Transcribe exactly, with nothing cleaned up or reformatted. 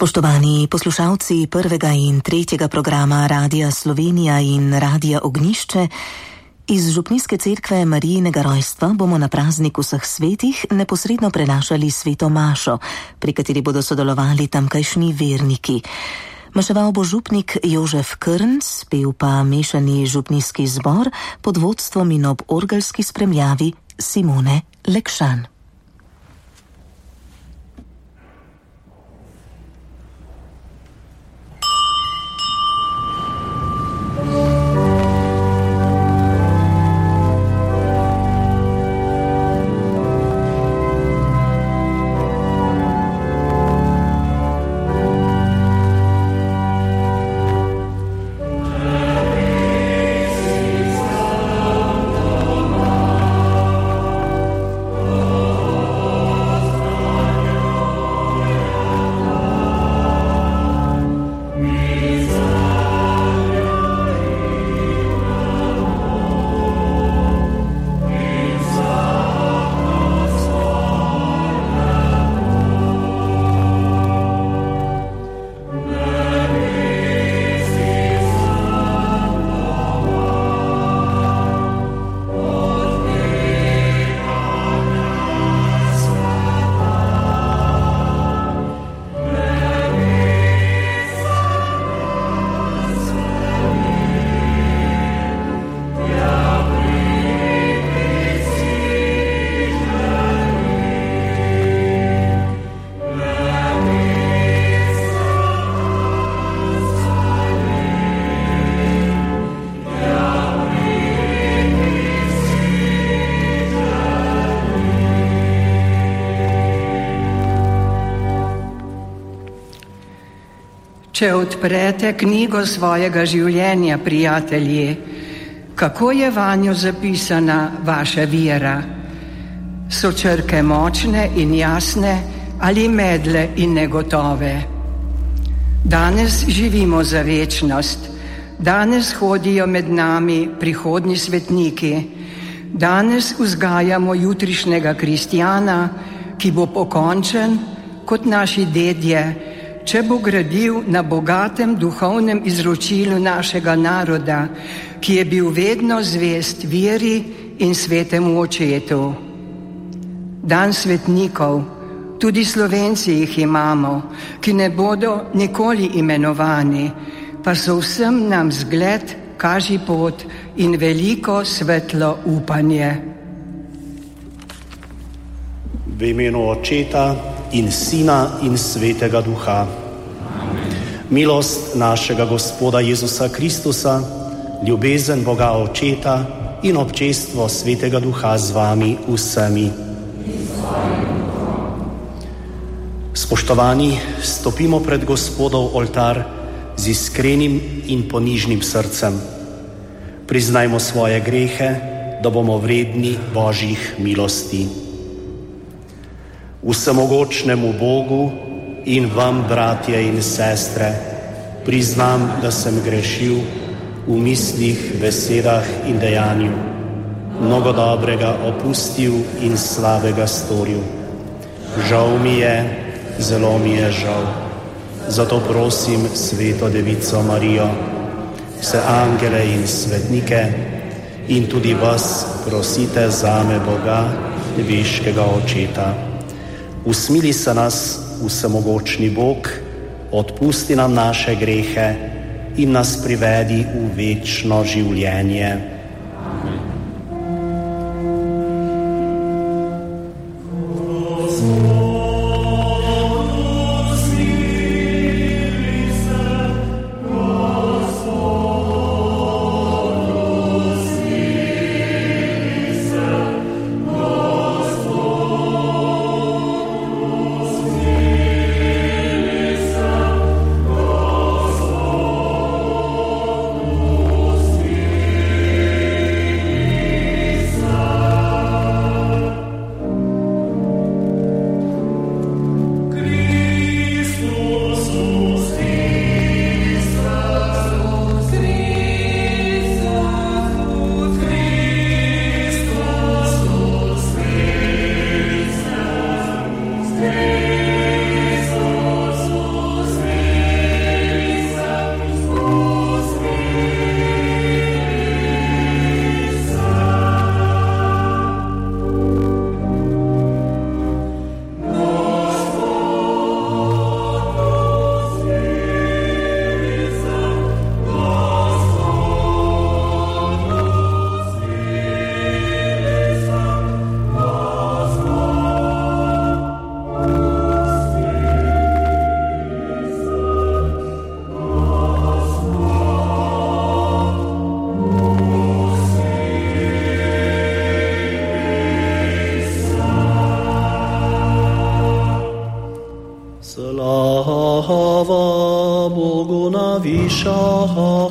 Spoštovani poslušalci prvega in tretjega programa Radia Slovenija in Radia Ognjišče, iz Župnijske cerkve Marijinega rojstva bomo na praznik vseh svetih neposredno prenašali sveto mašo, pri kateri bodo sodelovali tamkajšnji verniki. Maševal bo župnik Jožef Krnc, pel pa mešani župnijski zbor pod vodstvom in ob orgelski spremljavi Simone Lekšan. Če odprete knjigo svojega življenja, prijatelji, kako je vanjo zapisana vaša vera? So črke močne in jasne ali medle in negotove? Danes živimo za večnost, danes hodijo med nami prihodnji svetniki, danes vzgajamo jutrišnjega kristjana, ki bo pokončen kot naši dedje, če bo gradil na bogatem duhovnem izročilu našega naroda, ki je bil vedno zvest veri in svetemu očetu. Dan svetnikov, tudi Slovenci jih imamo, ki ne bodo nikoli imenovani, pa so vsem nam zgled, kaži pot in veliko svetlo upanje. V imenu Očeta in Sina in Svetega Duha. Milost našega Gospoda Jezusa Kristusa, ljubezen Boga Očeta in občestvo Svetega Duha z vami vsemi. Spoštovani, stopimo pred Gospodov oltar z iskrenim in ponižnim srcem. Priznajmo svoje grehe, da bomo vredni Božjih milosti. Vsemogočnemu Bogu in vam, bratje in sestre, priznam, da sem grešil v mislih, besedah in dejanju, mnogo dobrega opustil in slabega storil. Žal mi je, zelo mi je žal. Zato prosim Sveto Devico Marijo, vse angele in svetnike in tudi vas prosite zame Boga, nebeškega Očeta. Usmili se nas, vsemogočni Bog, odpusti nam naše grehe in nas privedi v večno življenje. Oh, iničaha.